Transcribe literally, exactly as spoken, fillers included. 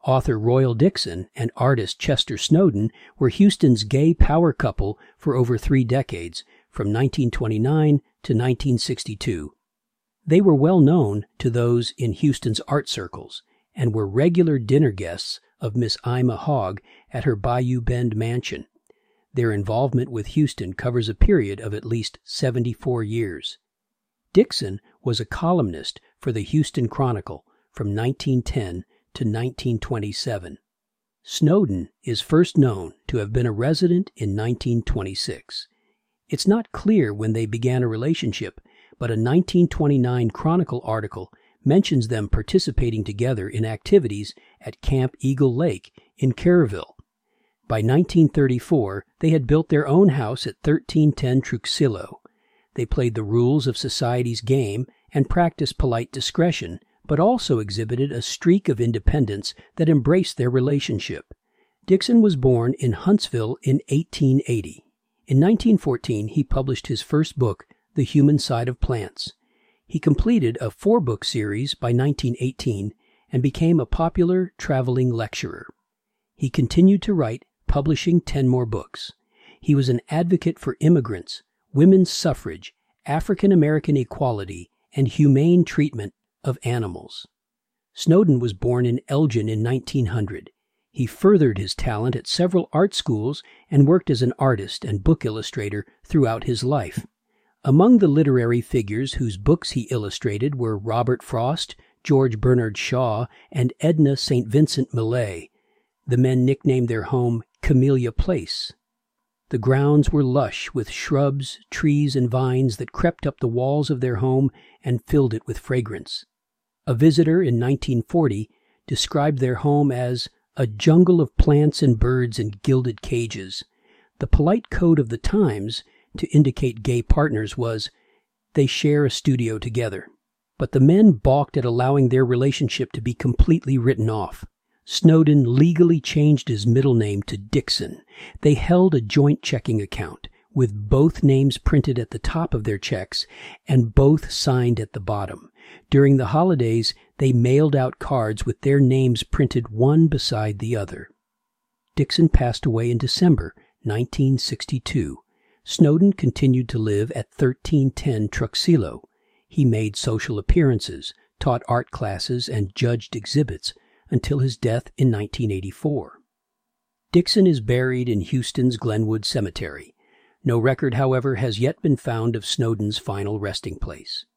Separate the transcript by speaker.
Speaker 1: Author Royal Dixon and artist Chester Snowden were Houston's gay power couple for over three decades, from nineteen twenty-nine to nineteen sixty-two. They were well known to those in Houston's art circles and were regular dinner guests of Miss Ima Hogg at her Bayou Bend mansion. Their involvement with Houston covers a period of at least seventy-four years. Dixon was a columnist for the Houston Chronicle from nineteen ten to nineteen twenty-seven. Snowden is first known to have been a resident in nineteen twenty-six. It's not clear when they began a relationship, but a nineteen twenty-nine Chronicle article mentions them participating together in activities at Camp Eagle Lake in Kerrville. By nineteen thirty-four, they had built their own house at thirteen ten Truxillo. They played the rules of society's game and practiced polite discretion, but also exhibited a streak of independence that embraced their relationship. Dixon was born in Huntsville in eighteen eighty. In nineteen fourteen, he published his first book, The Human Side of Plants. He completed a four-book series by nineteen eighteen and became a popular traveling lecturer. He continued to write, publishing ten more books. He was an advocate for immigrants, women's suffrage, African American equality, and humane treatment of animals. Snowden was born in Elgin in nineteen hundred. He furthered his talent at several art schools and worked as an artist and book illustrator throughout his life. Among the literary figures whose books he illustrated were Robert Frost, George Bernard Shaw, and Edna Saint Vincent Millay. The men nicknamed their home Camellia Place. The grounds were lush with shrubs, trees, and vines that crept up the walls of their home and filled it with fragrance. A visitor in nineteen forty described their home as a jungle of plants and birds in gilded cages. The polite code of the times to indicate gay partners was, they share a studio together. But the men balked at allowing their relationship to be completely written off. Snowden legally changed his middle name to Dixon. They held a joint checking account, with both names printed at the top of their checks and both signed at the bottom. During the holidays, they mailed out cards with their names printed one beside the other. Dixon passed away in December nineteen sixty-two. Snowden continued to live at thirteen ten Truxillo. He made social appearances, taught art classes, and judged exhibits until his death in nineteen eighty-four. Dixon is buried in Houston's Glenwood Cemetery. No record, however, has yet been found of Snowden's final resting place.